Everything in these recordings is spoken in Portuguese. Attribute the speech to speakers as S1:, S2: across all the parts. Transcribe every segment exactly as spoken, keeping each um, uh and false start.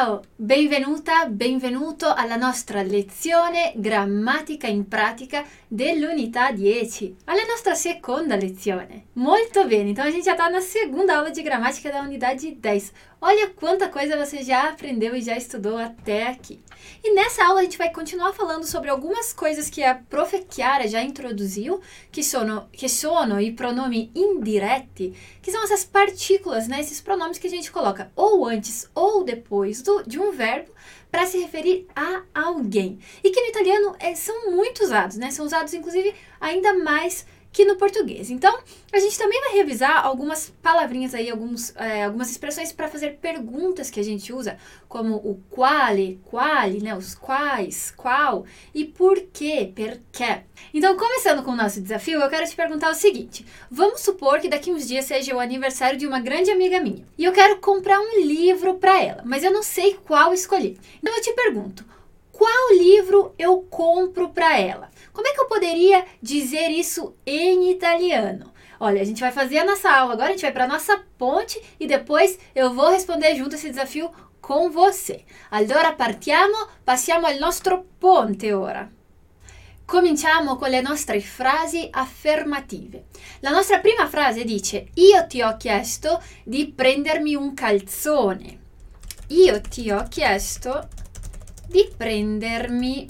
S1: Ciao, benvenuta, benvenuto alla nostra lezione grammatica in pratica dell'unità dieci, alla nostra seconda lezione. Muito bem, então a gente já está na segunda aula de gramática da unidade dez. Olha quanta coisa você já aprendeu e já estudou até aqui. E nessa aula a gente vai continuar falando sobre algumas coisas que a prof Chiara já introduziu, que sono, que sono i pronomi indiretti, que são essas partículas, né, esses pronomes que a gente coloca ou antes ou depois do, de um verbo para se referir a alguém. E que no italiano é, são muito usados, né? São usados, inclusive, ainda mais que no português. Então, a gente também vai revisar algumas palavrinhas aí, alguns, é, algumas expressões para fazer perguntas que a gente usa, como o quale, quali, né? Os quais, qual e por quê, perché. Então, começando com o nosso desafio, eu quero te perguntar o seguinte. Vamos supor que daqui uns dias seja o aniversário de uma grande amiga minha. E eu quero comprar um livro para ela, mas eu não sei qual escolher. Então, eu te pergunto, qual livro eu compro para ela? Como é que eu poderia dizer isso em italiano? Olha, a gente vai fazer a nossa aula agora, a gente vai para a nossa ponte e depois eu vou responder junto esse desafio com você. Allora partiamo, passiamo al nostro ponte ora. Cominciamo con le nostre frasi affermative. La nostra prima frase dice: io ti ho chiesto di prendermi un calzone. Io ti ho chiesto di prendermi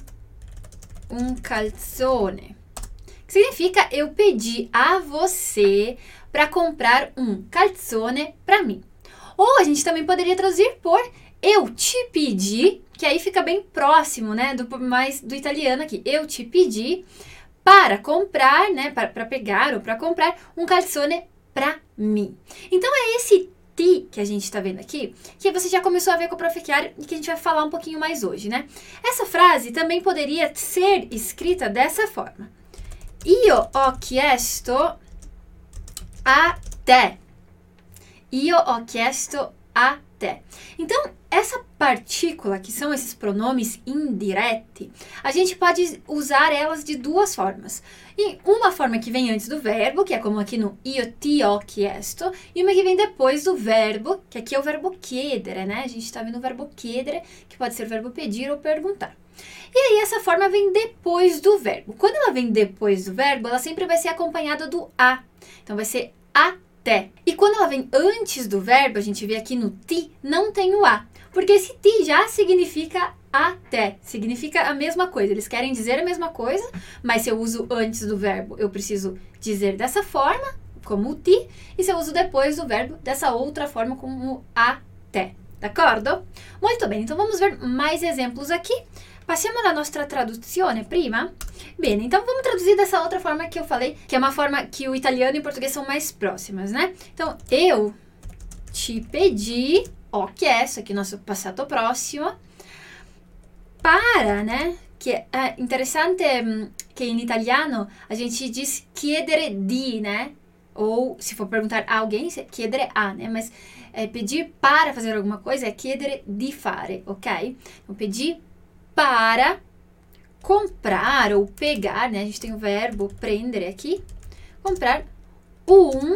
S1: um calzone. Que significa eu pedi a você para comprar um calzone para mim. Ou a gente também poderia traduzir por eu te pedi, que aí fica bem próximo, né, do mais do italiano aqui. Eu te pedi para comprar, né, para, para pegar ou para comprar um calzone para mim. Então é esse ti que a gente está vendo aqui, que você já começou a ver com a prof Chiara e que a gente vai falar um pouquinho mais hoje, né? Essa frase também poderia ser escrita dessa forma. Io ho chiesto a te. Io ho chiesto a te. Então, essa partícula, que são esses pronomes indiretti, a gente pode usar elas de duas formas. E uma forma que vem antes do verbo, que é como aqui no io ti ho chiesto, e uma que vem depois do verbo, que aqui é o verbo chiedere, né? A gente está vendo o verbo chiedere, que pode ser o verbo pedir ou perguntar. E aí essa forma vem depois do verbo. Quando ela vem depois do verbo, ela sempre vai ser acompanhada do a. Então vai ser a te. E quando ela vem antes do verbo, a gente vê aqui no ti, não tem o a. Porque esse ti já significa até, significa a mesma coisa. Eles querem dizer a mesma coisa, mas se eu uso antes do verbo, eu preciso dizer dessa forma, como o ti, e se eu uso depois do verbo, dessa outra forma, como até. D'accordo? Muito bem, então vamos ver mais exemplos aqui. Passiamo alla nostra traduzione prima? Bene, então vamos traduzir dessa outra forma que eu falei, que é uma forma que o italiano e o português são mais próximas, né? Então, eu te pedi, ho chiesto, aqui nosso passato prossimo, para, né? Que é interessante que em italiano a gente diz chiedere di, né? Ou se for perguntar a alguém, chiedere a, né? Mas é, pedir para fazer alguma coisa é chiedere di fare, ok? Então, pedir para comprar ou pegar, né? A gente tem o verbo prendere aqui. Comprar um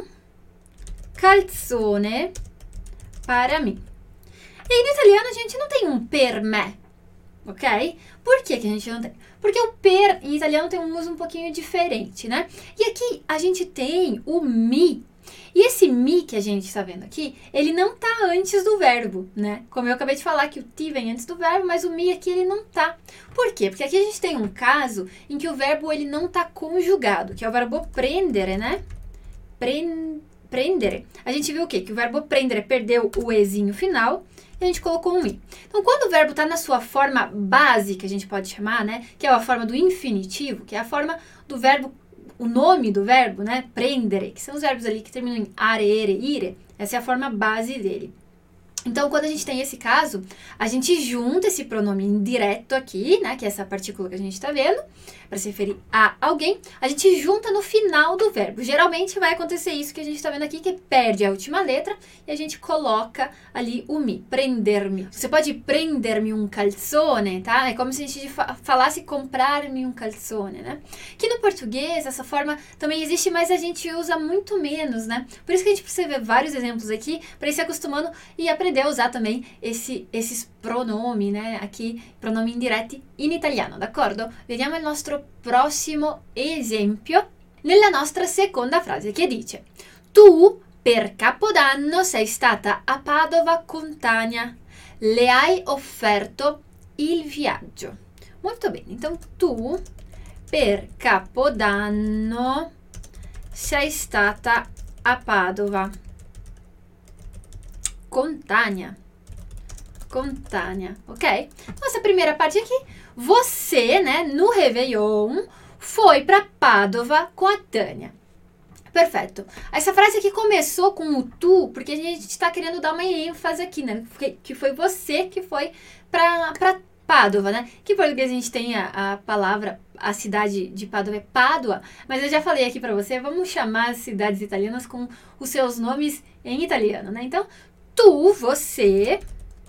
S1: calzone para mim. E aí no italiano a gente não tem um per me, ok? Por que que a gente não tem? Porque o per em italiano tem um uso um pouquinho diferente, né? E aqui a gente tem o mi. E esse mi que a gente está vendo aqui, ele não está antes do verbo, né? Como eu acabei de falar que o ti vem antes do verbo, mas o mi aqui ele não está. Por quê? Porque aqui a gente tem um caso em que o verbo ele não está conjugado, que é o verbo prendere, né? Pren, prendere. A gente viu o quê? Que o verbo prendere perdeu o ezinho final e a gente colocou um i. Então, quando o verbo está na sua forma base, que a gente pode chamar, né? Que é a forma do infinitivo, que é a forma do verbo, o nome do verbo, né? Prendere, que são os verbos ali que terminam em are, ere, ire. Essa é a forma base dele. Então, quando a gente tem esse caso, a gente junta esse pronome indireto aqui, né? Que é essa partícula que a gente está vendo, para se referir a alguém. A gente junta no final do verbo. Geralmente vai acontecer isso que a gente está vendo aqui, que perde a última letra e a gente coloca ali o mi, prender-me. Você pode prender-me um calzone, tá? É como se a gente falasse comprar-me um calzone, né? Que no português, essa forma também existe, mas a gente usa muito menos, né? Por isso que a gente precisa ver vários exemplos aqui, para ir se acostumando e aprender aprender a usar também esse, esses pronomi, né? Aqui, pronomi indiretti in italiano, d'accordo? Vediamo il nostro prossimo esempio nella nostra seconda frase, che dice: tu per Capodanno sei stata a Padova con Tania. Le hai offerto il viaggio. Molto bene, então tu per Capodanno sei stata a Padova con Tania. Com Tania, ok? Nossa primeira parte aqui, você, né, no Réveillon, foi para Padova com a Tânia. Perfeito. Essa frase aqui começou com o tu, porque a gente está querendo dar uma ênfase aqui, né? Que, que foi você que foi para Padova, né? Que em português a gente tem a, a palavra, a cidade de Padova é Pádua, mas eu já falei aqui para você, vamos chamar as cidades italianas com os seus nomes em italiano, né? Então, tu, você,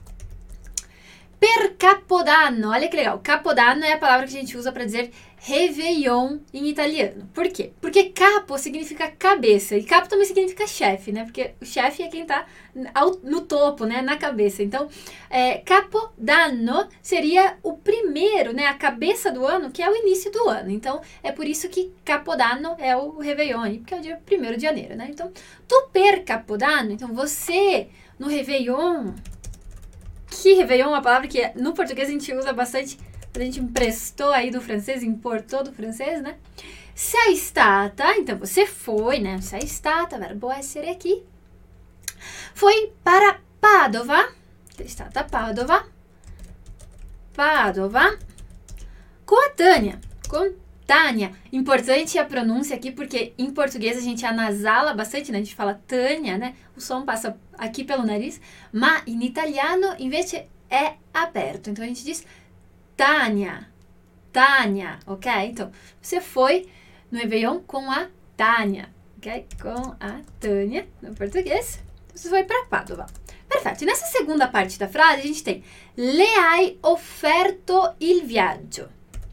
S1: per Capodanno, olha que legal, Capodanno é a palavra que a gente usa para dizer Réveillon em italiano. Por quê? Porque capo significa cabeça e capo também significa chefe, né? Porque o chefe é quem tá ao, no topo, né? Na cabeça. Então, é, Capodanno seria o primeiro, né? A cabeça do ano, que é o início do ano. Então, é por isso que Capodanno é o Réveillon aí, porque é o dia primeiro de janeiro, né? Então, tu per Capodanno, então você no Réveillon, que Réveillon é uma palavra que no português a gente usa bastante. A gente emprestou aí do francês, importou do francês, né? Sei stata, então você foi, né? Sei stata, verbo essere aqui. Foi para Padova, sei stata a Padova, Padova, com a Tânia, com Tânia. Importante a pronúncia aqui, porque em português a gente anasala bastante, né? A gente fala Tânia, né? O som passa aqui pelo nariz, mas em italiano, invece, é aberto. Então a gente diz Tânia, Tânia, ok? Então, você foi no Réveillon com a Tânia, ok? Com a Tânia, no português. Você foi para Padova. Perfeito. E nessa segunda parte da frase, a gente tem le hai offerto il viaggio.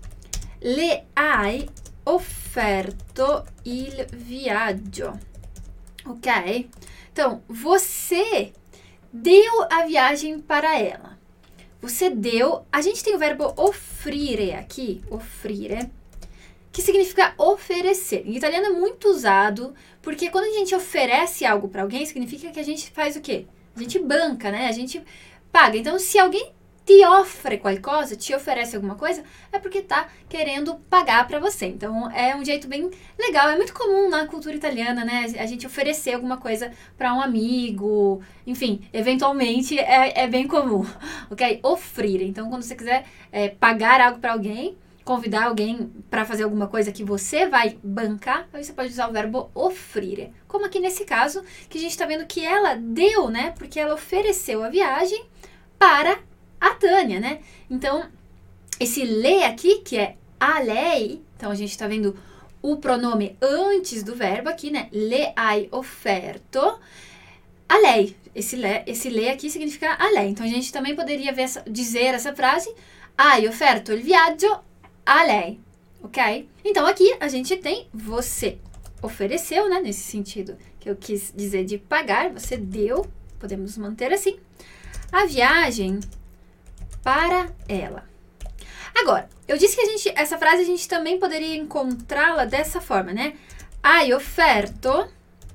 S1: Le hai offerto il viaggio, ok? Então, você deu a viagem para ela. Você deu, a gente tem o verbo offrire aqui, offrire, que significa oferecer. Em italiano é muito usado, porque quando a gente oferece algo para alguém, significa que a gente faz o quê? A gente banca, né? A gente paga. Então, se alguém te offre qualcosa, te oferece alguma coisa, é porque tá querendo pagar para você. Então, é um jeito bem legal. É muito comum na cultura italiana, né? A gente oferecer alguma coisa para um amigo. Enfim, eventualmente é, é bem comum, ok? Offrire. Então, quando você quiser é, pagar algo para alguém, convidar alguém para fazer alguma coisa que você vai bancar, aí você pode usar o verbo offrire. Como aqui nesse caso, que a gente tá vendo que ela deu, né? Porque ela ofereceu a viagem para a Tânia, né? Então, esse le aqui, que é a lei, então a gente tá vendo o pronome antes do verbo aqui, né? Le hai offerto a lei. Esse le, esse le aqui significa a lei. Então, a gente também poderia ver essa, dizer essa frase, hai offerto il viaggio a lei, ok? Então, aqui a gente tem você ofereceu, né? Nesse sentido que eu quis dizer de pagar, você deu, podemos manter assim, a viagem para ela. Agora, eu disse que a gente, essa frase a gente também poderia encontrá-la dessa forma, né? Hai offerto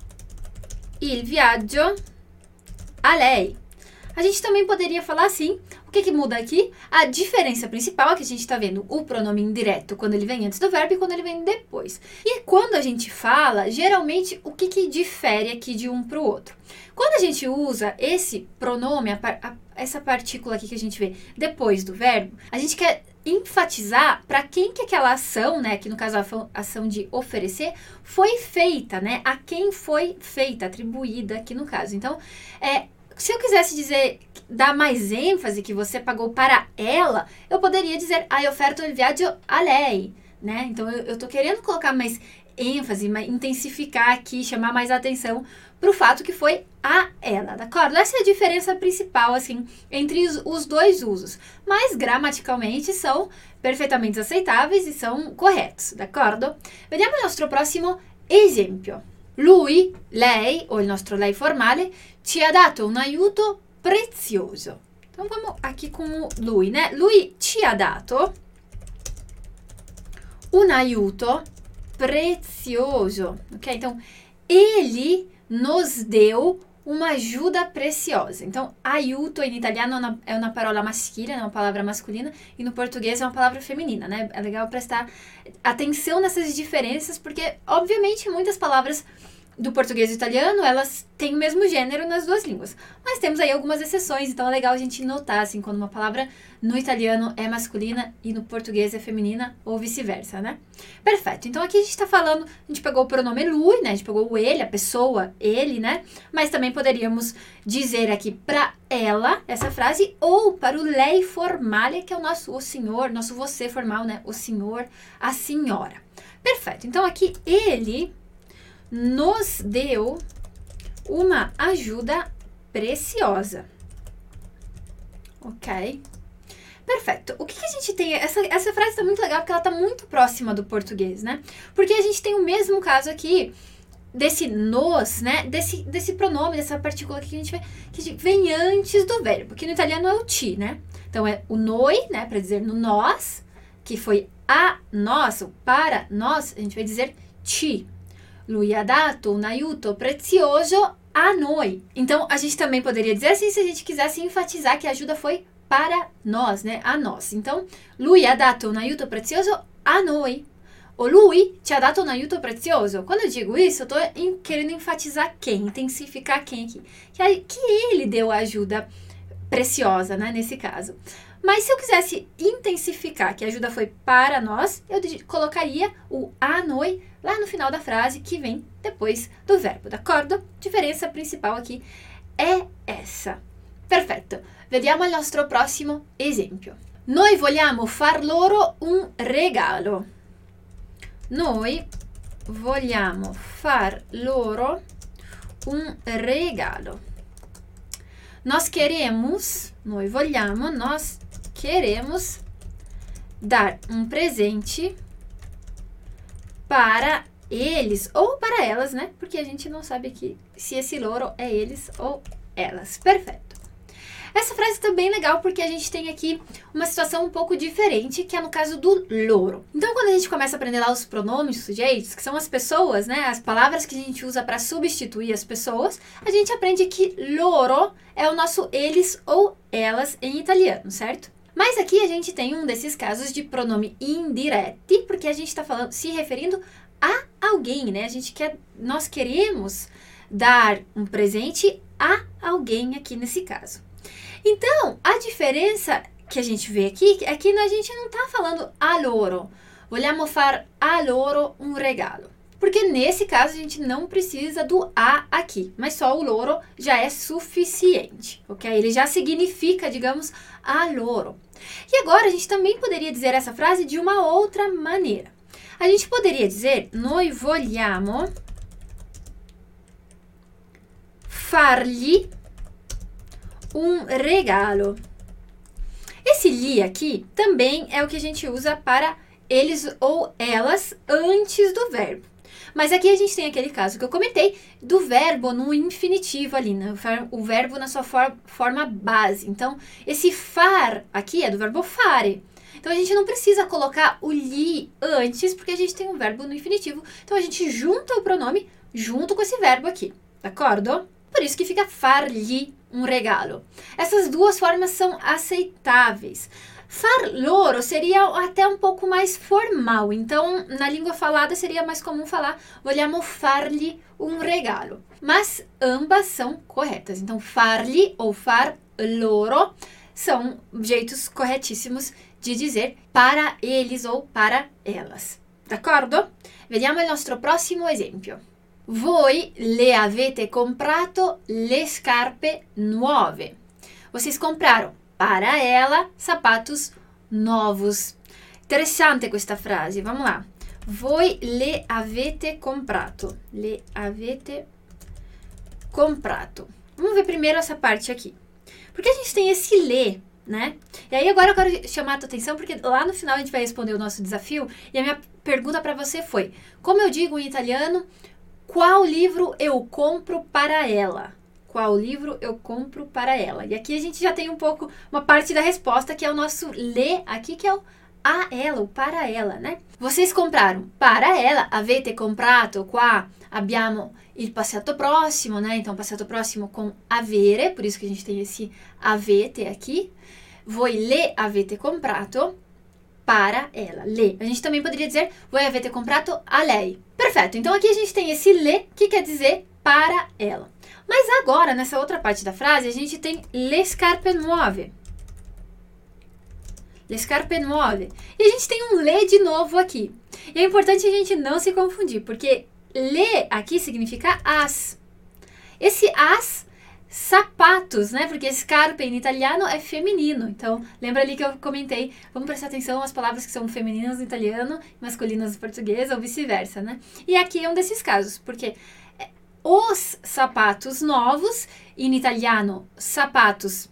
S1: il viaggio a lei. A gente também poderia falar assim. O que que muda aqui? A diferença principal é que a gente está vendo o pronome indireto quando ele vem antes do verbo e quando ele vem depois. E quando a gente fala, geralmente, o que que difere aqui de um para o outro? Quando a gente usa esse pronome, a, a, essa partícula aqui que a gente vê depois do verbo, a gente quer enfatizar para quem que aquela ação, né, que no caso a ação de oferecer, foi feita, né, a quem foi feita, atribuída aqui no caso. Então, é, se eu quisesse dizer, dar mais ênfase que você pagou para ela, eu poderia dizer, hai offerto il viaggio a lei, né? Então, eu, eu tô querendo colocar mais ênfase, mais, intensificar aqui, chamar mais atenção para o fato que foi a ela, d'accordo? Essa é a diferença principal, assim, entre os, os dois usos. Mas, gramaticalmente, são perfeitamente aceitáveis e são corretos, d'accordo? Vediamo il nostro prossimo esempio. Lui, lei, o il nostro lei formale, ci ha dato un aiuto prezioso. Então, vamos aqui com o lui, né? Lui ci ha dato un aiuto prezioso, ok? Então, ele nos deu uma ajuda preciosa. Então, aiuto em italiano é uma, é uma palavra maschile, é uma palavra masculina, e no português é uma palavra feminina, né? É legal prestar atenção nessas diferenças, porque, obviamente, muitas palavras do português e do italiano, elas têm o mesmo gênero nas duas línguas. Mas temos aí algumas exceções, então é legal a gente notar, assim, quando uma palavra no italiano é masculina e no português é feminina, ou vice-versa, né? Perfeito. Então aqui a gente tá falando, a gente pegou o pronome lui, né? A gente pegou o ele, a pessoa, ele, né? Mas também poderíamos dizer aqui pra ela, essa frase, ou para o lei formale, que é o nosso o senhor, nosso você formal, né? O senhor, a senhora. Perfeito. Então aqui ele nos deu uma ajuda preciosa. Ok? Perfeito. O que, que a gente tem? Essa, essa frase está muito legal porque ela está muito próxima do português, né? Porque a gente tem o mesmo caso aqui desse nos, né? Desse, desse pronome, dessa partícula aqui que a gente vê, que vem antes do verbo, que no italiano é o ti, né? Então é o noi, né? Para dizer no nós, que foi a nós, ou para nós, a gente vai dizer ti. Lui ha dato un aiuto prezioso a noi. Então, a gente também poderia dizer assim, se a gente quisesse enfatizar que a ajuda foi para nós, né? A nós. Então, lui ha dato un aiuto prezioso a noi. Ou lui ci ha dato un aiuto prezioso. Quando eu digo isso, eu tô em, querendo enfatizar quem, intensificar quem aqui. Que, que ele deu a ajuda preciosa, né? Nesse caso. Mas se eu quisesse intensificar que a ajuda foi para nós, eu colocaria o a noi lá no final da frase que vem depois do verbo, d'accordo? A diferença principal aqui é essa. Perfetto. Vediamo il nostro prossimo esempio. Noi vogliamo far loro un regalo. Noi vogliamo far loro un regalo. Nós queremos, noi vogliamo, nós queremos dar um presente para eles ou para elas, né? Porque a gente não sabe aqui se esse loro é eles ou elas. Perfeito. Essa frase está bem legal porque a gente tem aqui uma situação um pouco diferente, que é no caso do loro. Então, quando a gente começa a aprender lá os pronomes sujeitos, que são as pessoas, né? As palavras que a gente usa para substituir as pessoas, a gente aprende que loro é o nosso eles ou elas em italiano, certo? Mas aqui a gente tem um desses casos de pronome indiretti, porque a gente está falando, se referindo a alguém, né? A gente quer, nós queremos dar um presente a alguém aqui nesse caso. Então, a diferença que a gente vê aqui é que a gente não está falando a loro. Vogliamo far a loro un regalo. Porque nesse caso a gente não precisa do a aqui, mas só o loro já é suficiente, ok? Ele já significa, digamos, a loro. E agora a gente também poderia dizer essa frase de uma outra maneira. A gente poderia dizer, noi vogliamo fargli um regalo. Esse li aqui também é o que a gente usa para eles ou elas antes do verbo. Mas aqui a gente tem aquele caso que eu comentei do verbo no infinitivo ali, né? O verbo na sua for forma base. Então, esse far aqui é do verbo fare. Então, a gente não precisa colocar o li antes, porque a gente tem um verbo no infinitivo. Então, a gente junta o pronome junto com esse verbo aqui, d'accordo? Por isso que fica far-lhe um regalo. Essas duas formas são aceitáveis. Far loro seria até um pouco mais formal. Então, na língua falada seria mais comum falar vogliamo fargli um regalo. Mas ambas são corretas. Então, fargli ou far loro são jeitos corretíssimos de dizer para eles ou para elas. D'accordo? Vediamo il nostro prossimo esempio. Voi le avete comprato le scarpe nuove. Vocês compraram para ela sapatos novos. Interessante questa frase, vamos lá. Voi le avete comprato. Le avete comprato. Vamos ver primeiro essa parte aqui. Porque a gente tem esse le, né? E aí agora eu quero chamar a tua atenção porque lá no final a gente vai responder o nosso desafio. E a minha pergunta para você foi, como eu digo em italiano, qual livro eu compro para ela? qual livro eu compro para ela? E aqui a gente já tem um pouco, uma parte da resposta, que é o nosso le aqui, que é o a ela, o para ela, né? Vocês compraram para ela, avete comprato, qua abbiamo il passato prossimo, né? Então, passato prossimo com avere, por isso que a gente tem esse avete aqui. Voi le avete comprato para ela, le. A gente também poderia dizer, voi avete comprato a lei. Perfeito, então aqui a gente tem esse le, que quer dizer para ela. Mas agora, nessa outra parte da frase, a gente tem le scarpe nuove. Le scarpe nuove. E a gente tem um le de novo aqui. E é importante a gente não se confundir, porque le aqui significa as. Esse as, sapatos, né? Porque scarpe em italiano é feminino. Então, lembra ali que eu comentei, vamos prestar atenção às palavras que são femininas no italiano e masculinas no português, ou vice-versa, né? E aqui é um desses casos, porque os sapatos novos, em italiano, sapatos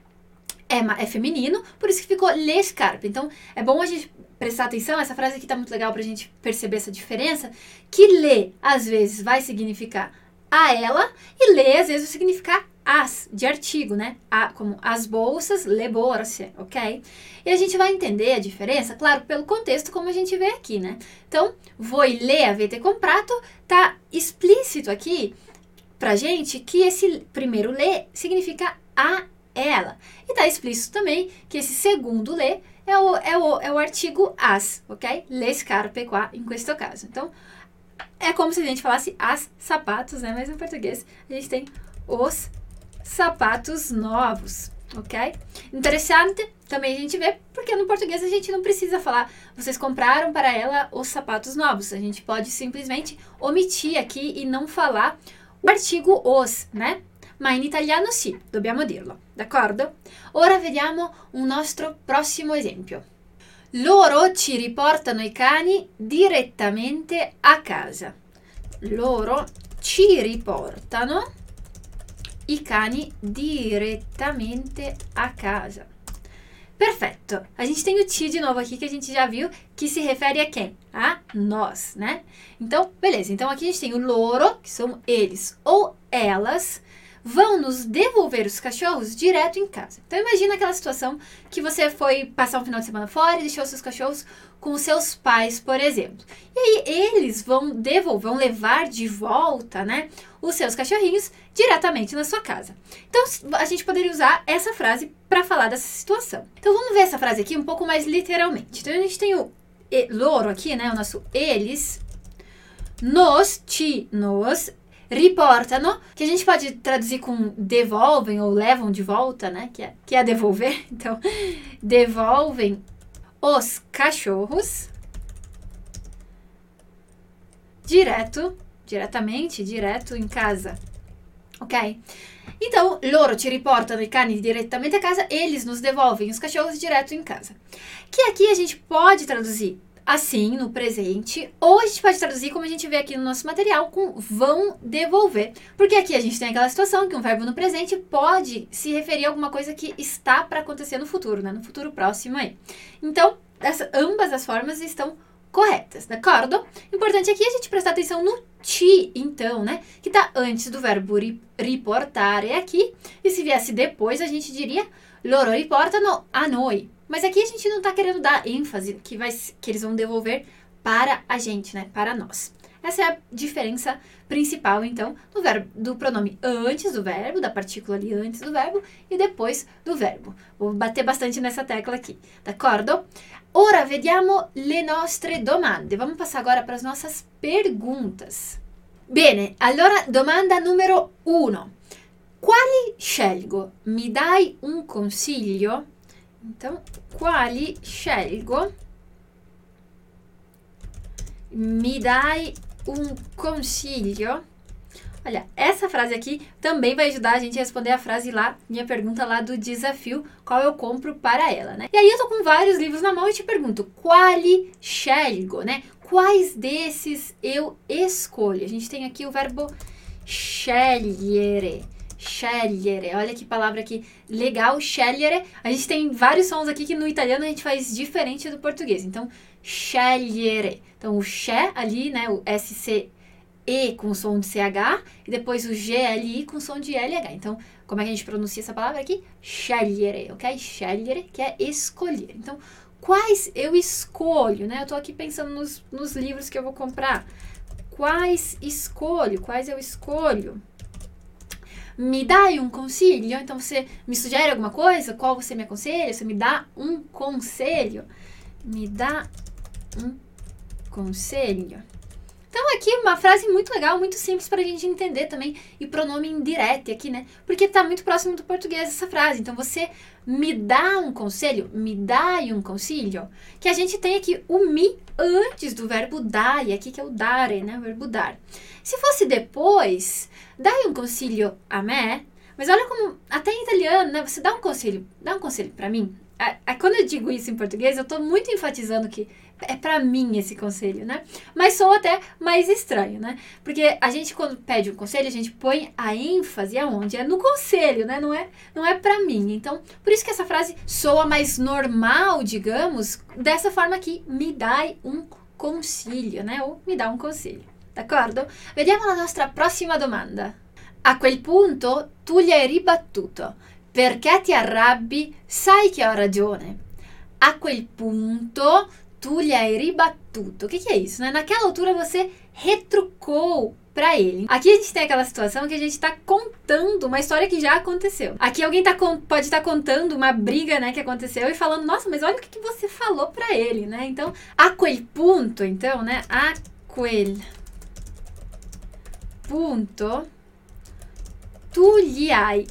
S1: É, é feminino, por isso que ficou le scarpe. Então, é bom a gente prestar atenção, essa frase aqui tá muito legal pra gente perceber essa diferença, que le, às vezes, vai significar a ela, e le, às vezes, vai significar as, de artigo, né? A, como as bolsas, le borse, ok? E a gente vai entender a diferença, claro, pelo contexto, como a gente vê aqui, né? Então, voi le avete comprato, tá explícito aqui pra gente que esse primeiro le significa a ela. E tá explícito também que esse segundo le é o, é o, é o artigo as, ok? Le scarpe qua, em questo caso. Então, é como se a gente falasse as sapatos, né? Mas em português a gente tem os sapatos novos, ok? Interessante também a gente vê, porque no português a gente não precisa falar vocês compraram para ela os sapatos novos. A gente pode simplesmente omitir aqui e não falar o artigo os, né? Ma in italiano sì, dobbiamo dirlo, d'accordo? Ora vediamo un nostro prossimo esempio. Loro ci riportano i cani direttamente a casa. Loro ci riportano i cani direttamente a casa. Perfetto. A gente tem o ti de novo aqui que a gente já viu que se refere a quem? A nós, né? Então, beleza. Então aqui a gente tem o loro, que são eles ou elas, vão nos devolver os cachorros direto em casa. Então, imagina aquela situação que você foi passar um final de semana fora e deixou seus cachorros com os seus pais, por exemplo. E aí, eles vão devolver, vão levar de volta, né, os seus cachorrinhos diretamente na sua casa. Então, a gente poderia usar essa frase para falar dessa situação. Então, vamos ver essa frase aqui um pouco mais literalmente. Então, a gente tem o loro aqui, né, o nosso eles, nos, ti, nos, riportano, que a gente pode traduzir com devolvem ou levam de volta, né? Que é, que é devolver. Então, devolvem os cachorros direto, diretamente, direto em casa. Ok? Então, loro ci riportano i cani direttamente a casa, eles nos devolvem os cachorros direto em casa. Que aqui a gente pode traduzir assim, no presente, ou a gente pode traduzir, como a gente vê aqui no nosso material, com vão devolver. Porque aqui a gente tem aquela situação que um verbo no presente pode se referir a alguma coisa que está para acontecer no futuro, né? No futuro próximo aí. Então, essa, ambas as formas estão corretas, d'accordo? Importante aqui a gente prestar atenção no ti, então, né? Que está antes do verbo ri, riportare aqui. E se viesse depois, a gente diria loro riportano a noi. Mas aqui a gente não está querendo dar ênfase que, vai, que eles vão devolver para a gente, né? Para nós. Essa é a diferença principal, então, do verbo, do pronome antes do verbo, da partícula ali antes do verbo e depois do verbo. Vou bater bastante nessa tecla aqui, d'accordo? Ora vediamo le nostre domande. Vamos passar agora para as nossas perguntas. Bene, allora domanda numero uno. Quali scelgo? Mi dai un consiglio? Então, quali scelgo? Mi dai un consiglio? Olha, essa frase aqui também vai ajudar a gente a responder a frase lá, minha pergunta lá do desafio, qual eu compro para ela, né? E aí eu tô com vários livros na mão e te pergunto, quali scelgo, né? Quais desses eu escolho? A gente tem aqui o verbo scegliere. Scegliere, olha que palavra aqui legal, scegliere. A gente tem vários sons aqui que no italiano a gente faz diferente do português. Então, scegliere. Então, o che ali, né, o S C E com som de C H e depois o G L I com som de L H. Então, como é que a gente pronuncia essa palavra aqui? Scegliere, ok? Scegliere, que é escolher. Então, quais eu escolho, né? Eu tô aqui pensando nos, nos livros que eu vou comprar. Quais escolho? Quais eu escolho? Me dai um consiglio? Então, você me sugere alguma coisa? Qual você me aconselha? Você me dá um conselho? Me dá um conselho. Então, aqui uma frase muito legal, muito simples para a gente entender também. E pronome indireto aqui, né? Porque tá muito próximo do português essa frase. Então, você me dá um conselho, me dai um consiglio. Que a gente tem aqui o mi antes do verbo dare, aqui que é o dare, né? O verbo dar. Se fosse depois, dai um consiglio a me. Mas olha como, até em italiano, né? Você dá um conselho, dá um conselho para mim. A, a, quando eu digo isso em português, eu tô muito enfatizando que é pra mim esse conselho, né? Mas sou até mais estranho, né? Porque a gente, quando pede um conselho, a gente põe a ênfase aonde? É no conselho, né? Não é, não é pra mim. Então, por isso que essa frase soa mais normal, digamos, dessa forma aqui, me dai un consiglio, né? Ou me dá um conselho, d'accordo? Vediamo la nostra prossima domanda. A quel punto, tu gli hai ribattuto. Perché ti arrabbi? Sai che ho ragione. A quel punto, tu gli hai ribattuto. O que, que é isso, né? Naquela altura você retrucou pra ele. Aqui a gente tem aquela situação que a gente tá contando uma história que já aconteceu. Aqui alguém tá, pode estar tá contando uma briga, né, que aconteceu e falando, nossa, mas olha o que, que você falou pra ele, né? Então, a quel punto, então, né? A quel punto, tu gli hai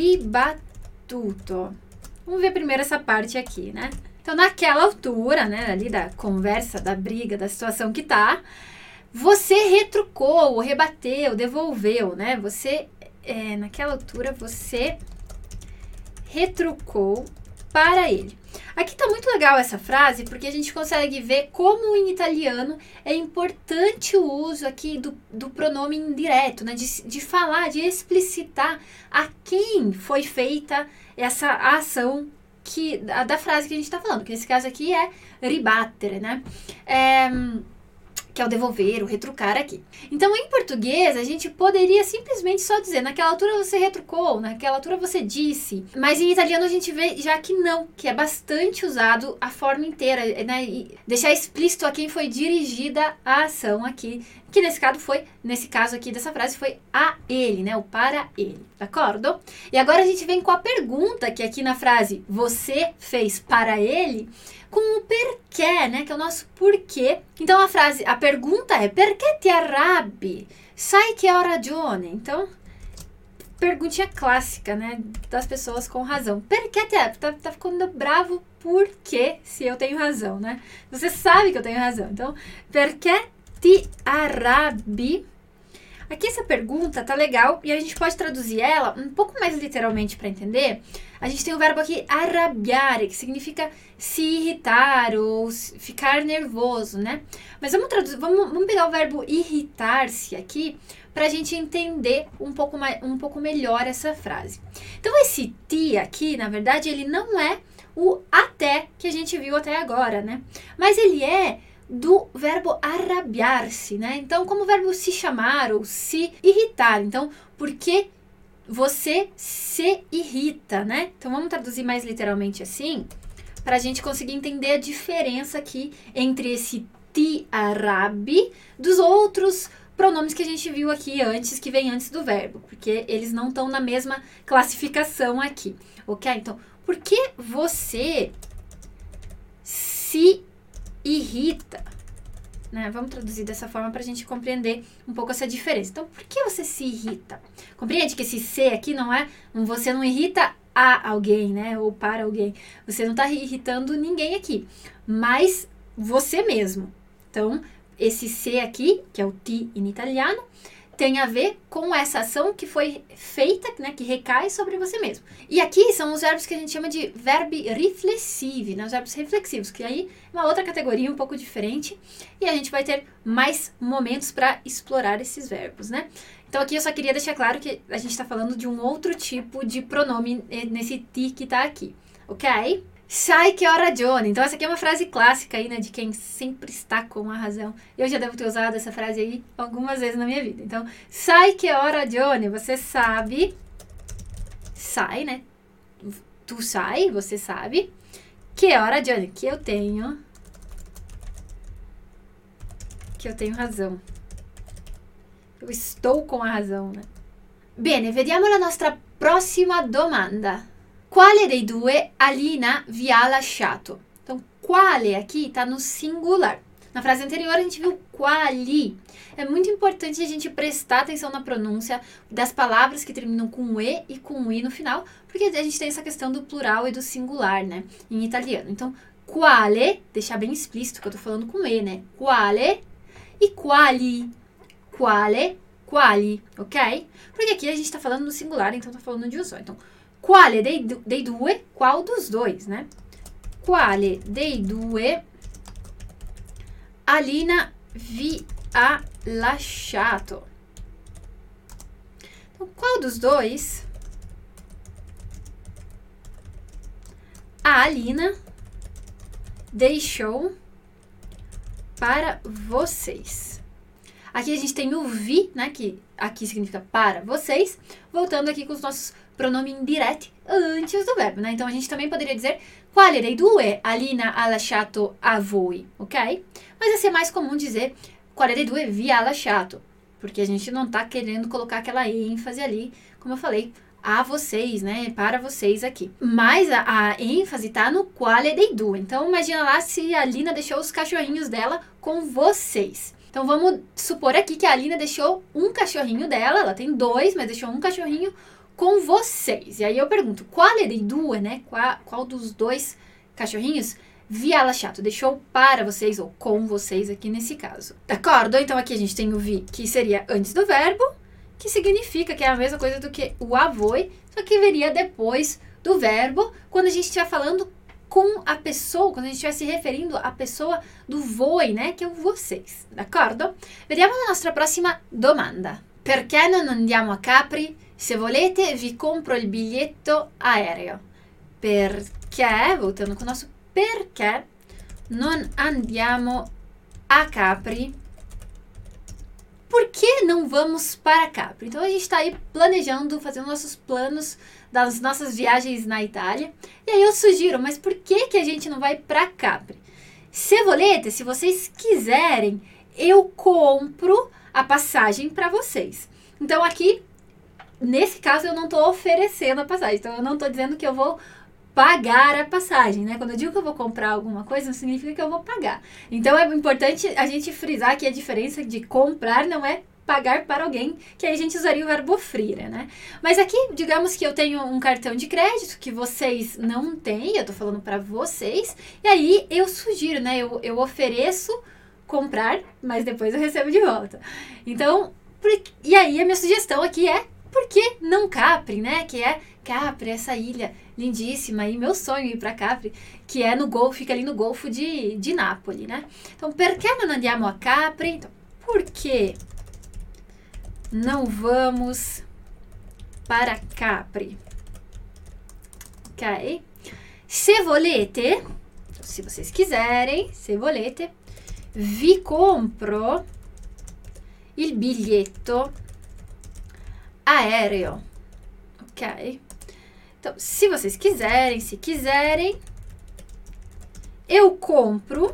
S1: ribattuto. Vamos ver primeiro essa parte aqui, né? Então, naquela altura, né, ali da conversa, da briga, da situação que tá, você retrucou, rebateu, devolveu, né? Você, é, naquela altura, você retrucou para ele. Aqui tá muito legal essa frase, porque a gente consegue ver como em italiano é importante o uso aqui do, do pronome indireto, né? De, de falar, de explicitar a quem foi feita essa ação que, da, da frase que a gente está falando, que nesse caso aqui é ribattere, né? É, que é o devolver, o retrucar aqui. Então, em português, a gente poderia simplesmente só dizer, naquela altura você retrucou, naquela altura você disse, mas em italiano a gente vê já que não, que é bastante usado a forma inteira, né? E deixar explícito a quem foi dirigida a ação aqui, que nesse caso foi, nesse caso aqui dessa frase foi a ele, né? O para ele, d'accordo? E agora a gente vem com a pergunta, que aqui na frase você fez para ele, com o perché, né? Que é o nosso porquê. Então a frase, a pergunta é, perché ti arrabbi? Sai che ho ragione. Então, perguntinha clássica, né? Das pessoas com razão. Perché ti arrabbi? Tá, tá ficando bravo por quê se eu tenho razão, né? Você sabe que eu tenho razão. Então, perché ti arrabbi? Aqui essa pergunta tá legal e a gente pode traduzir ela um pouco mais literalmente para entender. A gente tem o verbo aqui arrabbiare, que significa se irritar ou ficar nervoso, né? Mas vamos traduzir, vamos, vamos pegar o verbo irritar-se aqui para a gente entender um pouco, mais, um pouco melhor essa frase. Então esse ti aqui, na verdade, ele não é o até que a gente viu até agora, né? Mas ele é do verbo arrabbiar-se, né? Então, como o verbo se chamar ou se irritar. Então, porque você se irrita, né? Então, vamos traduzir mais literalmente assim, para a gente conseguir entender a diferença aqui entre esse ti arrabbi dos outros pronomes que a gente viu aqui antes, que vem antes do verbo, porque eles não estão na mesma classificação aqui, ok? Então, por que você se irrita, né? Vamos traduzir dessa forma para a gente compreender um pouco essa diferença. Então, por que você se irrita? Compreende que esse se aqui não é, você não irrita a alguém, né? Ou para alguém. Você não está irritando ninguém aqui, mas você mesmo. Então, esse se aqui, que é o ti em italiano, tem a ver com essa ação que foi feita, né, que recai sobre você mesmo. E aqui são os verbos que a gente chama de verbi riflessivi, né, os verbos reflexivos, que aí é uma outra categoria um pouco diferente, e a gente vai ter mais momentos para explorar esses verbos, né? Então aqui eu só queria deixar claro que a gente está falando de um outro tipo de pronome nesse ti que está aqui, ok? Sai que ho ragione. Então essa aqui é uma frase clássica aí, né, de quem sempre está com a razão. Eu já devo ter usado essa frase aí algumas vezes na minha vida. Então, sai que ho ragione. Você sabe, sai, né? Tu sai, você sabe, que ho ragione, que eu tenho, que eu tenho razão. Eu estou com a razão, né? Bene, vediamo la nostra prossima domanda. Quale dei due Alina vi ha lasciato? Então, quale aqui está no singular. Na frase anterior a gente viu quali. É muito importante a gente prestar atenção na pronúncia das palavras que terminam com e e com i no final, porque a gente tem essa questão do plural e do singular, né, em italiano. Então, quale, deixar bem explícito que eu tô falando com e, né? Quale e quali. Quale, quali, ok? Porque aqui a gente tá falando no singular, então tá falando de um só. Então, quale dei, dei due, qual dos dois, né? Quale dei due Alina vi ha lasciato. Então, qual dos dois a Alina deixou para vocês? Aqui a gente tem o vi, né, que aqui significa para vocês, voltando aqui com os nossos pronomes indiretti antes do verbo, né? Então a gente também poderia dizer quale dei due Alina ha lasciato a voi, ok? Mas ia ser mais comum dizer quale dei due vi ha lasciato, porque a gente não tá querendo colocar aquela ênfase ali, como eu falei, a vocês, né? Para vocês aqui. Mas a, a ênfase tá no quale dei due. Então imagina lá se a Alina deixou os cachorrinhos dela com vocês. Então vamos supor aqui que a Alina deixou um cachorrinho dela, ela tem dois, mas deixou um cachorrinho com vocês. E aí eu pergunto, quale dei due, né? Qual, qual dos dois cachorrinhos vi ha lasciato? Deixou para vocês ou com vocês aqui nesse caso. D'accordo? Então aqui a gente tem o vi, que seria antes do verbo, que significa que é a mesma coisa do que o a voi, só que viria depois do verbo, quando a gente estiver falando com a pessoa, quando a gente estiver se referindo à pessoa do voi, né? Que é o vocês, d'accordo? Vediamo la nostra prossima domanda. Perché non andiamo a Capri? Se volete vi compro il biglietto aereo. Perché, voltando com o nosso perché, non andiamo a Capri? Por que não vamos para Capri? Então a gente está aí planejando, fazendo nossos planos das nossas viagens na Itália. E aí eu sugiro, mas por que, que a gente não vai para Capri? Se volete, se vocês quiserem, eu compro a passagem para vocês. Então aqui, nesse caso, eu não estou oferecendo a passagem. Então eu não estou dizendo que eu vou pagar a passagem, né? Quando eu digo que eu vou comprar alguma coisa, não significa que eu vou pagar. Então é importante a gente frisar que a diferença de comprar não é pagar para alguém, que aí a gente usaria o verbo offrire, né? Mas aqui, digamos que eu tenho um cartão de crédito que vocês não têm, eu tô falando para vocês, e aí eu sugiro, né? Eu, eu ofereço comprar, mas depois eu recebo de volta. Então, por, e aí a minha sugestão aqui é, por que não Capri, né? Que é Capri, essa ilha lindíssima, e meu sonho ir para Capri, que é no Golfo, fica ali no Golfo de, de Nápoles, né? Então, perché non andiamo a Capri? Então, por que não vamos para Capri? Ok? Se volete, se vocês quiserem, se volete, vi compro il biglietto aereo. Ok? Então, se vocês quiserem, se quiserem, eu compro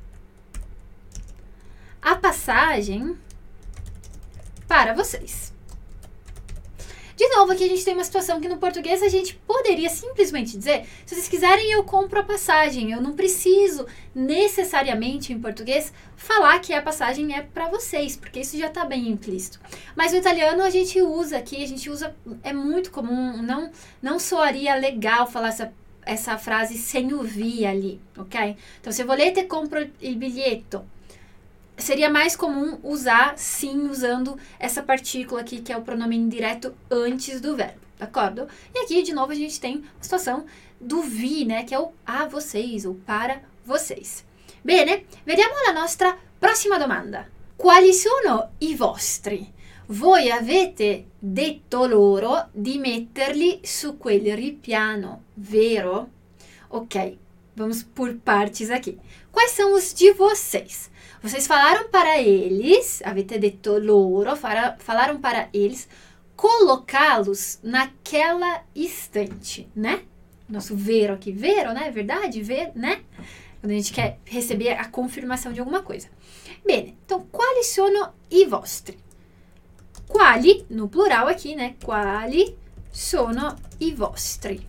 S1: a passagem para vocês. De novo, aqui a gente tem uma situação que no português a gente poderia simplesmente dizer, se vocês quiserem eu compro a passagem, eu não preciso necessariamente em português falar que a passagem é para vocês, porque isso já está bem implícito. Mas no italiano a gente usa aqui, a gente usa, é muito comum, não, não soaria legal falar essa, essa frase sem o vi ali, ok? Então, se volete compro il biglietto. Seria mais comum usar, sim, usando essa partícula aqui, que é o pronome indireto antes do verbo, d'accordo? E aqui, de novo, a gente tem a situação do vi, né, que é o a vocês, ou para vocês. Bene, vediamo la nostra prossima domanda. Quali sono i vostri? Voi avete detto loro di metterli su quel ripiano, vero? Ok, vamos por partes aqui. Quais são os de vocês? Vocês falaram para eles, avete detto loro, falaram para eles colocá-los naquela estante, né? Nosso vero aqui, vero, né? Verdade, ver, né? Quando a gente quer receber a confirmação de alguma coisa. Bene, então, quali sono i vostri? Quali, no plural aqui, né? Quali sono i vostri?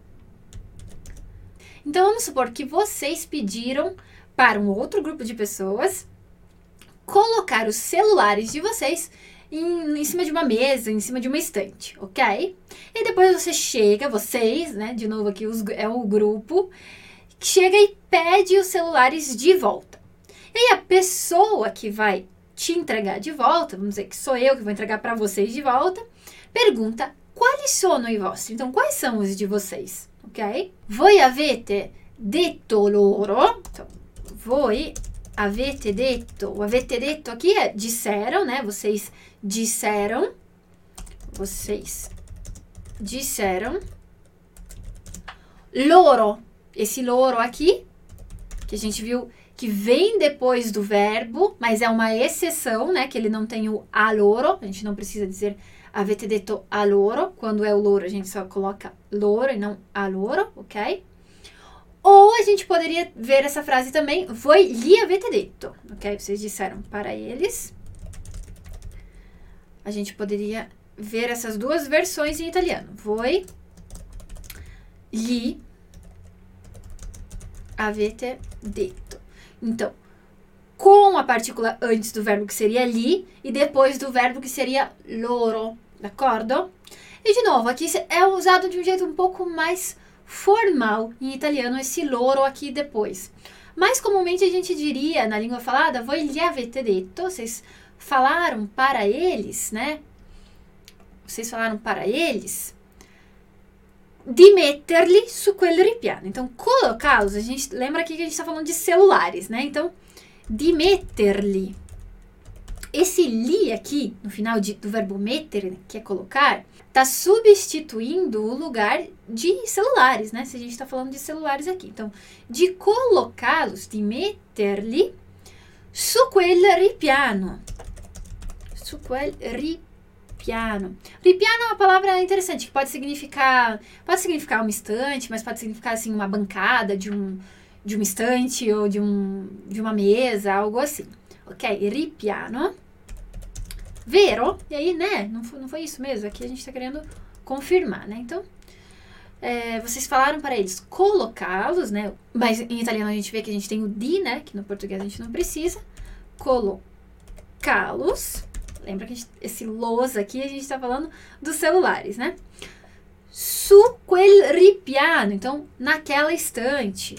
S1: Então, vamos supor que vocês pediram para um outro grupo de pessoas colocar os celulares de vocês em, em cima de uma mesa, em cima de uma estante, ok? E depois você chega, vocês, né? De novo aqui os, é o grupo, chega e pede os celulares de volta. E aí a pessoa que vai te entregar de volta, vamos dizer que sou eu que vou entregar para vocês de volta, pergunta quali sono i vostri? Então, quais são os de vocês? Ok? Voi avete detto loro. Então, voi avete detto. O avete detto aqui é disseram, né? Vocês disseram. Vocês disseram. Loro. Esse loro aqui, que a gente viu que vem depois do verbo, mas é uma exceção, né? Que ele não tem o a loro. A gente não precisa dizer avete detto a loro. Quando é o loro, a gente só coloca loro e não a loro, ok? Ou a gente poderia ver essa frase também, voi gli avete detto, ok? Vocês disseram para eles. A gente poderia ver essas duas versões em italiano. Voi gli avete detto. Então, com a partícula antes do verbo que seria li e depois do verbo que seria loro, d'accordo? E de novo, aqui é usado de um jeito um pouco mais formal em italiano esse loro aqui depois. Mais comumente a gente diria na língua falada, voi gli avete detto, vocês falaram para eles, né? Vocês falaram para eles di metterli su quel ripiano. Então, colocá-los, a gente lembra aqui que a gente está falando de celulares, né? Então, di metterli. Esse li aqui, no final de, do verbo mettere, que é colocar, está substituindo o lugar de celulares, né? Se a gente está falando de celulares aqui. Então, de colocá-los, di metterli su quel ripiano. Su quel ripiano. Ripiano. Ripiano é uma palavra interessante, que pode significar, pode significar uma estante, mas pode significar assim uma bancada de um de uma estante ou de um de uma mesa, algo assim. Ok? Ripiano. Vero? E aí, né? Não foi, não foi isso mesmo? Aqui a gente está querendo confirmar, né? Então, é, vocês falaram para eles colocá-los, né? Mas em italiano a gente vê que a gente tem o di, né? Que no português a gente não precisa. Colocá-los. Lembra que a gente, esse los aqui, a gente está falando dos celulares, né? Su quel ripiano. Então, naquela estante.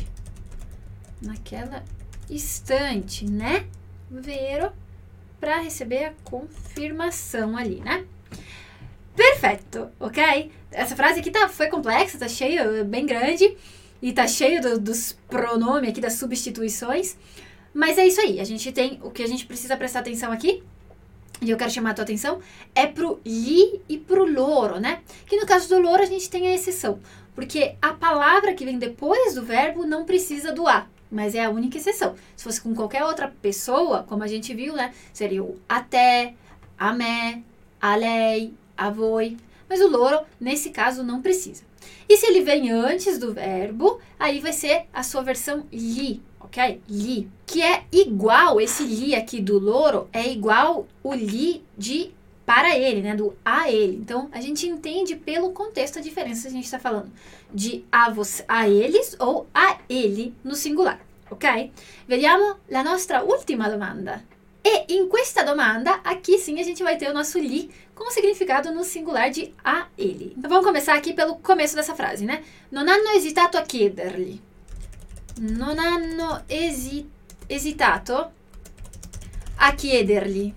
S1: Naquela estante, né? Vero. Para receber a confirmação ali, né? Perfeito, ok? Essa frase aqui tá, foi complexa, tá cheio, bem grande. E tá cheio do, dos pronomes aqui, das substituições. Mas é isso aí. A gente tem o que a gente precisa prestar atenção aqui. E eu quero chamar a tua atenção, é pro li e pro loro, né? Que no caso do loro a gente tem a exceção, porque a palavra que vem depois do verbo não precisa do a, mas é a única exceção. Se fosse com qualquer outra pessoa, como a gente viu, né? Seria o até, a me, a lei, a voi, mas o loro, nesse caso, não precisa. E se ele vem antes do verbo, aí vai ser a sua versão li. Ok? Li, que é igual, esse li aqui do loro é igual o li de para ele, né? Do a ele. Então, a gente entende pelo contexto a diferença se a gente está falando de a, você, a eles ou a ele no singular, ok? Vediamo la nostra ultima domanda. E in questa domanda, aqui sim a gente vai ter o nosso li com significado no singular de a ele. Então, vamos começar aqui pelo começo dessa frase, né? Non hanno esitato a chiedergli. Non hanno esi- esitato a chiedergli.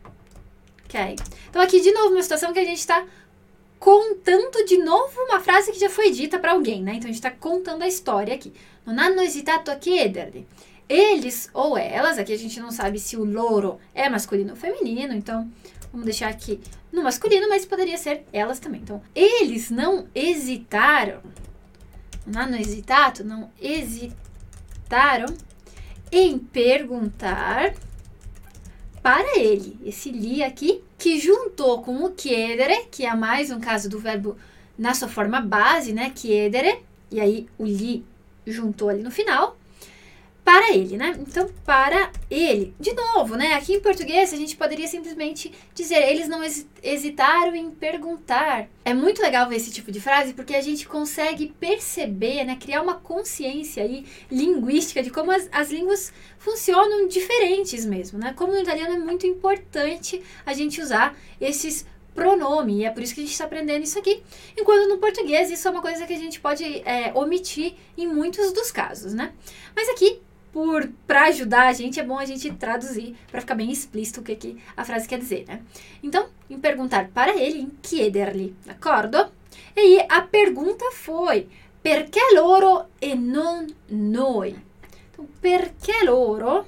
S1: Ok? Então, aqui de novo uma situação que a gente está contando de novo uma frase que já foi dita para alguém, né? Então, a gente está contando a história aqui. Non hanno esitato a chiedergli. Eles ou elas, aqui a gente não sabe se o loro é masculino ou feminino, então vamos deixar aqui no masculino, mas poderia ser elas também. Então, eles não hesitaram não hanno esitato, não hesitaram em perguntar para ele. Esse li aqui, que juntou com o chiedere, que é mais um caso do verbo na sua forma base, né? Chiedere, e aí o li juntou ali no final, para ele, né? Então, para ele. De novo, né? Aqui em português, a gente poderia simplesmente dizer, eles não hesitaram em perguntar. É muito legal ver esse tipo de frase, porque a gente consegue perceber, né? Criar uma consciência aí, linguística, de como as, as línguas funcionam diferentes mesmo, né? Como no italiano é muito importante a gente usar esses pronomes, e é por isso que a gente está aprendendo isso aqui. Enquanto no português, isso é uma coisa que a gente pode é, omitir em muitos dos casos, né? Mas aqui, para ajudar a gente, é bom a gente traduzir para ficar bem explícito o que, que a frase quer dizer, né? Então, em perguntar para ele, em chiedergli, d'accordo? E aí, a pergunta foi, perché loro e non noi? Então, perché loro?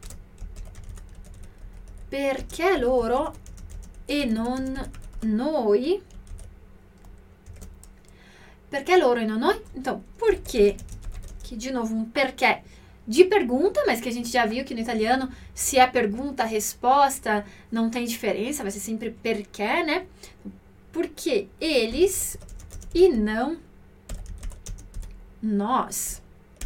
S1: Perché loro e non noi? Perché loro e non noi? Então, por quê? Que, de novo, um perché de pergunta, mas que a gente já viu que no italiano, se é pergunta, a resposta não tem diferença, vai ser sempre perché, né? Porque eles e não nós.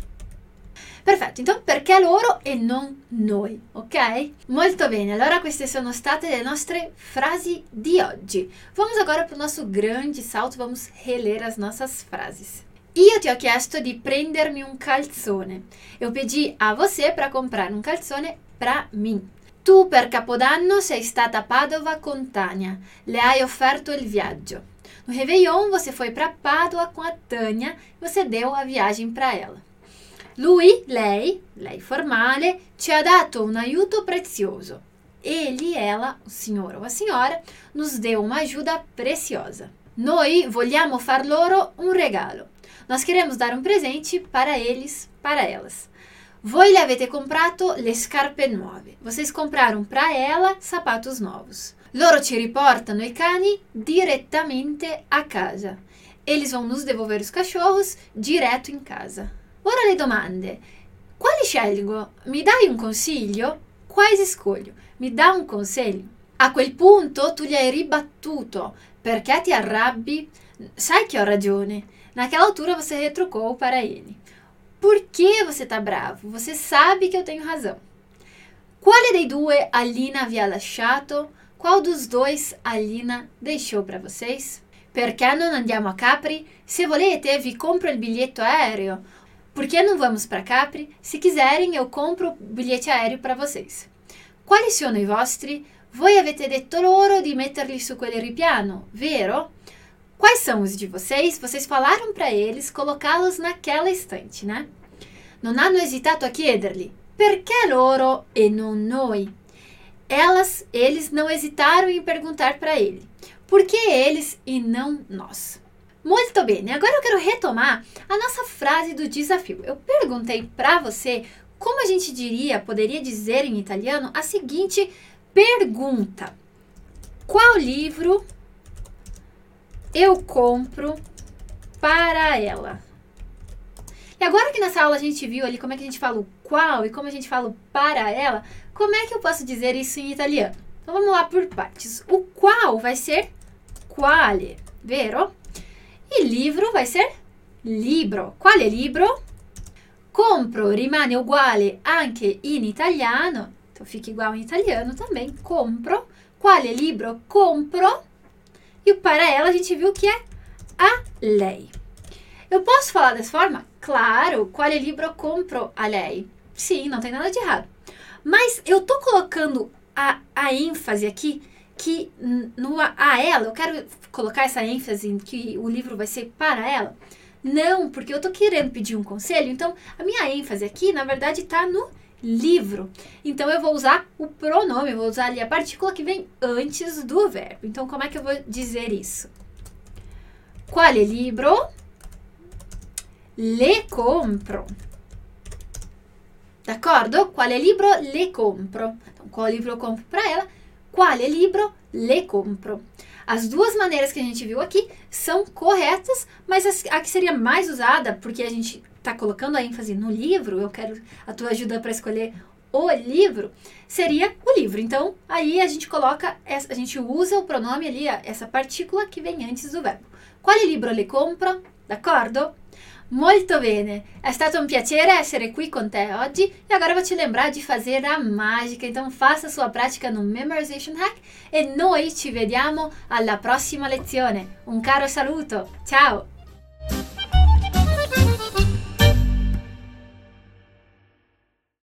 S1: Perfetto, então perché loro e non noi, ok? Molto bene, allora queste sono state le nostre frasi di oggi. Vamos agora para o nosso grande salto, vamos reler as nossas frases. Io ti ho chiesto di prendermi un calzone. Eu pedi a você para comprar um calzone para mim. Tu per Capodanno sei stata a Padova con Tânia. Le hai offerto il viaggio. No Réveillon você foi para Padova com a Tânia e você deu a viagem para ela. Lui, lei, lei formale, ci ha dato un aiuto prezioso. Ele, ela, o senhor ou a senhora, nos deu uma ajuda preciosa. Noi vogliamo far loro un regalo. Nós queremos dar um presente para eles, para elas. Voi le avete comprato le scarpe nuove. Vocês compraram para ela sapatos novos. Loro ci riportano i cani direttamente a casa. Eles vão nos devolver os cachorros direto em casa. Ora le domande. Quali scelgo? Mi dai un consiglio? Quais escolho? Mi dà un consiglio? A quel punto tu gli hai ribattuto. Perché ti arrabbi? Sai che ho ragione. Naquela altura você retrucou para ele. Por que você tá bravo? Você sabe que eu tenho razão. Quale dei due a Lina vi ha lasciato? Qual dos dois a Lina deixou para vocês? Perché non andiamo a Capri? Se volete, vi compro il biglietto aereo. Por que não vamos para Capri? Se quiserem, eu compro o bilhete aéreo para vocês. Quali sono i vostri? Voi avete detto loro di metterli su quel ripiano, vero? Quais são os de vocês? Vocês falaram para eles colocá-los naquela estante, né? Non hanno esitato a chiedergli. Perché loro e non noi? Elas, eles não hesitaram em perguntar para ele. Por que eles e não nós? Muito bem, agora eu quero retomar a nossa frase do desafio. Eu perguntei para você como a gente diria, poderia dizer em italiano a seguinte pergunta. Qual livro eu compro para ela? E agora que nessa aula a gente viu ali como é que a gente fala o qual e como a gente fala o para ela, como é que eu posso dizer isso em italiano? Então vamos lá por partes. O qual vai ser quale, vero? E livro vai ser libro. Quale libro? Compro rimane uguale anche in italiano. Então fica igual em italiano também. Compro. Quale libro? Compro. E o para ela a gente viu que é a lei. Eu posso falar dessa forma? Claro. Quale libro compro a lei? Sim, não tem nada de errado. Mas eu tô colocando a, a ênfase aqui que no a ela, eu quero colocar essa ênfase em que o livro vai ser para ela? Não, porque eu tô querendo pedir um conselho, então a minha ênfase aqui, na verdade, tá no livro. Então eu vou usar o pronome, eu vou usar ali a partícula que vem antes do verbo. Então como é que eu vou dizer isso? Quale libro le compro? D'accordo? Quale libro le compro? Então, qual livro eu compro para ela? Quale libro le compro? As duas maneiras que a gente viu aqui são corretas, mas a que seria mais usada, porque a gente está colocando a ênfase no livro, eu quero a tua ajuda para escolher o livro, seria o livro. Então, aí a gente coloca, a gente usa o pronome ali, essa partícula que vem antes do verbo. Quale libro le compro? D'accordo? Molto bene, è stato un piacere essere qui con te oggi e agora vou te lembrar de fazer a mágica, então faça a sua prática no Memorization Hack e noi ci vediamo alla prossima lezione. Un caro saluto, ciao!